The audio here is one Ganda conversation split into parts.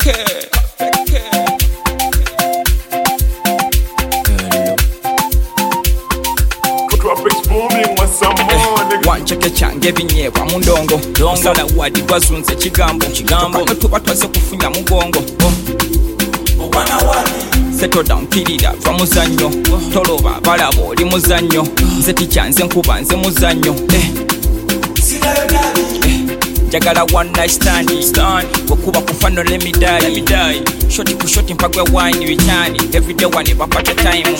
Wancheke change binyebwa mu ndongo sala wadi gwazunze kigambo tuba twaze kufunya mugongo obwana wadi settle down kirira va muzanyo toloba balabo oli muzanyo nze tichanze nkuba nze muzanyo jagala one night stand wakuba kufano let me die shoti kushoti mpagwe wine wichani every day one bapata time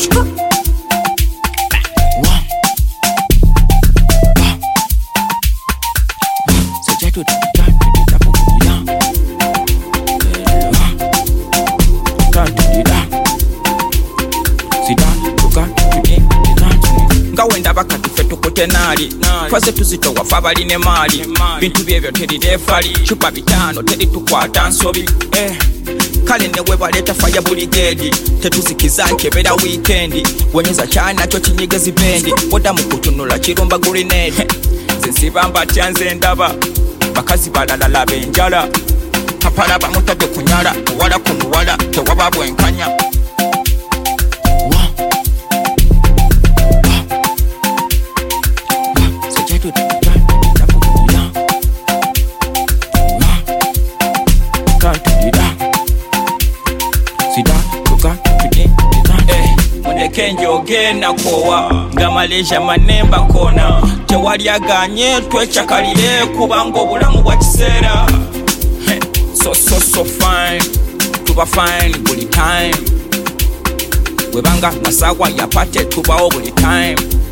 ngawenda bakati fetu kutenali twaze tuzitowa fabali ne mali bintu byebyo terirefali chupa bitano teri tukwata nsobi kale newe baleta fire brigade tetuzikiza nkebera weekend wonyeza cyana cyo kinyigezi bendi oda mukutunula kirumba grenade zinsibamba tyanze ndaba bakazi balala benjala kapala bamutade kunyala wala kumuwala tewaba bwenkanya Kenjo gena kowa nga Malaysia manemba nkona tewali aganye twechakalire kubango bulamu bwa kiseera so fine tuba fine buli time webanga nasagwa yapate tubaho buli time